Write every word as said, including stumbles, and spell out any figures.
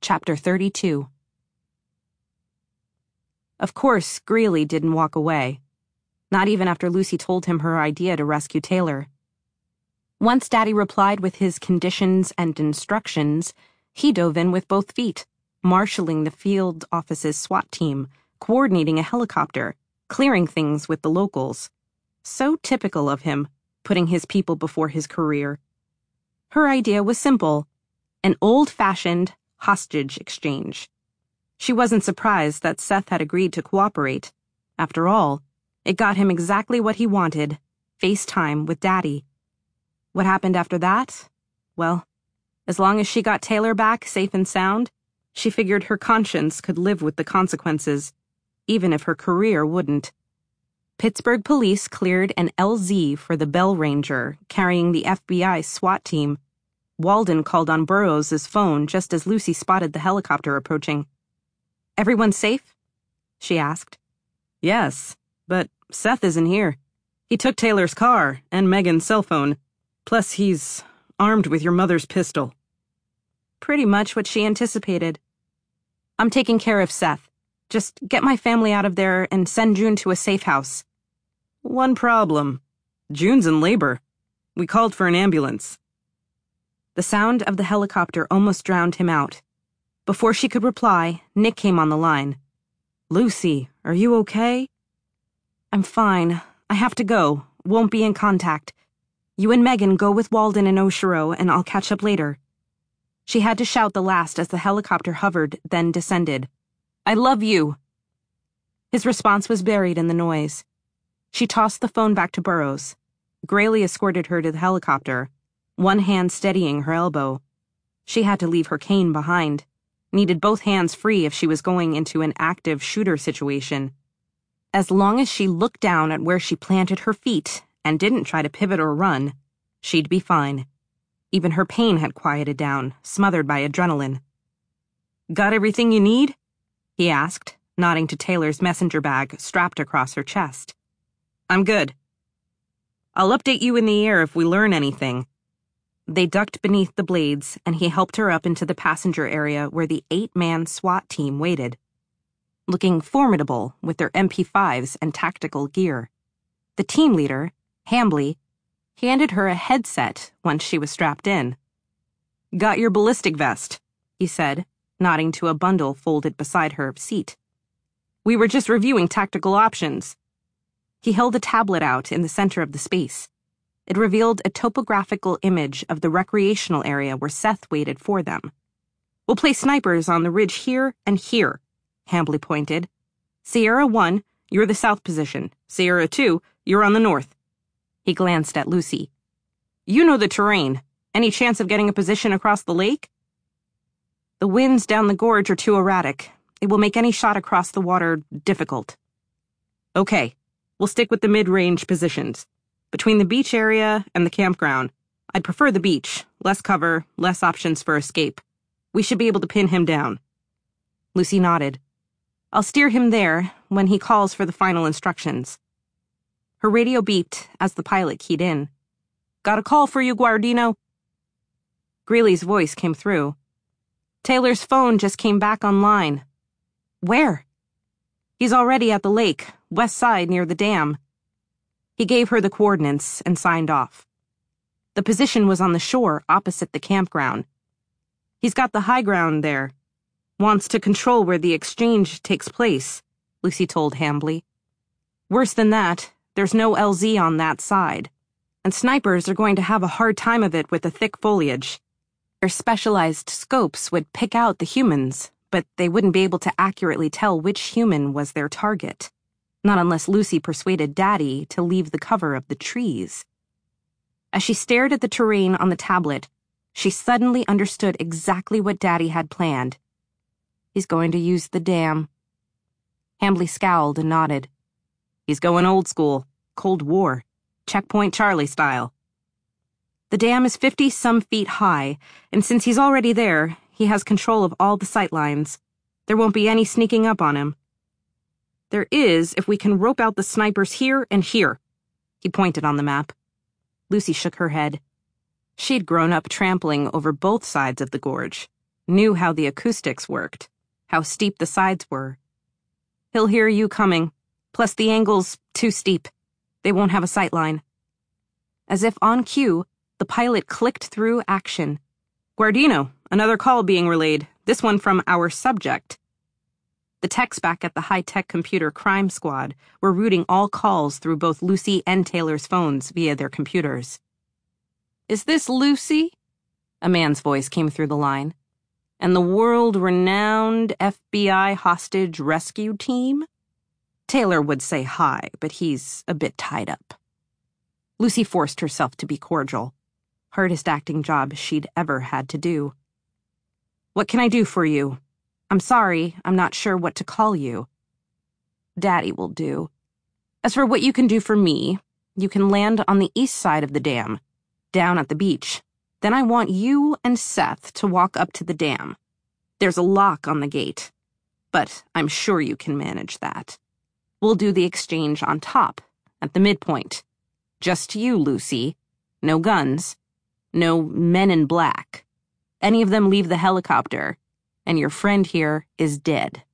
Chapter thirty-two. Of course, Greeley didn't walk away. Not even after Lucy told him her idea to rescue Taylor. Once Daddy replied with his conditions and instructions, he dove in with both feet, marshalling the field office's SWAT team, coordinating a helicopter, clearing things with the locals. So typical of him, putting his people before his career. Her idea was simple, an old-fashioned hostage exchange. She wasn't surprised that Seth had agreed to cooperate. After all, it got him exactly what he wanted, FaceTime with Daddy. What happened after that? Well, as long as she got Taylor back safe and sound, she figured her conscience could live with the consequences, even if her career wouldn't. Pittsburgh police cleared an L Z for the Bell Ranger, carrying the F B I SWAT team. Walden called on Burroughs' phone just as Lucy spotted the helicopter approaching. "Everyone safe?" she asked. "Yes, but Seth isn't here. He took Taylor's car and Megan's cell phone. Plus, he's armed with your mother's pistol." Pretty much what she anticipated. "I'm taking care of Seth. Just get my family out of there and send June to a safe house." "One problem. June's in labor. We called for an ambulance." The sound of the helicopter almost drowned him out. Before she could reply, Nick came on the line. "Lucy, are you okay?" "I'm fine. I have to go. Won't be in contact. You and Megan go with Walden and Oshiro, and I'll catch up later." She had to shout the last as the helicopter hovered, then descended. "I love you." His response was buried in the noise. She tossed the phone back to Burroughs. Greeley escorted her to the helicopter, one hand steadying her elbow. She had to leave her cane behind. Needed both hands free if she was going into an active shooter situation. As long as she looked down at where she planted her feet and didn't try to pivot or run, she'd be fine. Even her pain had quieted down, smothered by adrenaline. "Got everything you need?" he asked, nodding to Taylor's messenger bag strapped across her chest. "I'm good. I'll update you in the air if we learn anything." They ducked beneath the blades, and he helped her up into the passenger area where the eight-man SWAT team waited, looking formidable with their M P fives and tactical gear. The team leader, Hambly, handed her a headset once she was strapped in. "Got your ballistic vest," he said, nodding to a bundle folded beside her seat. "We were just reviewing tactical options." He held a tablet out in the center of the space. It revealed a topographical image of the recreational area where Seth waited for them. "We'll place snipers on the ridge here and here," Hambly pointed. "Sierra one, you're the south position. Sierra two, you're on the north." He glanced at Lucy. "You know the terrain. Any chance of getting a position across the lake?" "The winds down the gorge are too erratic. It will make any shot across the water difficult." "Okay, we'll stick with the mid-range positions. Between the beach area and the campground. I'd prefer the beach. Less cover, less options for escape. We should be able to pin him down." Lucy nodded. "I'll steer him there when he calls for the final instructions." Her radio beeped as the pilot keyed in. "Got a call for you, Guardino." Greeley's voice came through. "Taylor's phone just came back online." "Where?" "He's already at the lake, west side near the dam." He gave her the coordinates and signed off. The position was on the shore opposite the campground. "He's got the high ground there. Wants to control where the exchange takes place," Lucy told Hambly. "Worse than that, there's no L Z on that side, and snipers are going to have a hard time of it with the thick foliage. Their specialized scopes would pick out the humans, but they wouldn't be able to accurately tell which human was their target. Not unless Lucy persuaded Daddy to leave the cover of the trees." As she stared at the terrain on the tablet, she suddenly understood exactly what Daddy had planned. He's going to use the dam. Hambly scowled and nodded. "He's going old school, Cold War, Checkpoint Charlie style." "The dam is fifty-some feet high, and since he's already there, he has control of all the sight lines. There won't be any sneaking up on him." "There is if we can rope out the snipers here and here." He pointed on the map. Lucy shook her head. She'd grown up trampling over both sides of the gorge. knew how the acoustics worked, how steep the sides were. He'll hear you coming, plus the angle's too steep. They won't have a sight line. As if on cue, the pilot clicked through action. Guardino, another call being relayed, this one from our subject. The techs back at the high-tech computer crime squad were routing all calls through both Lucy and Taylor's phones via their computers. Is this Lucy? A man's voice came through the line. And the world-renowned F B I hostage rescue team? Taylor would say hi, but he's a bit tied up. Lucy forced herself to be cordial. Hardest acting job she'd ever had to do. What can I do for you? I'm sorry, I'm not sure what to call you. Daddy will do. As for what you can do for me, you can land on the east side of the dam, down at the beach. Then I want you and Seth to walk up to the dam. There's a lock on the gate, but I'm sure you can manage that. We'll do the exchange on top, at the midpoint. Just you, Lucy. No guns. No men in black. Any of them leave the helicopter, and your friend here is dead.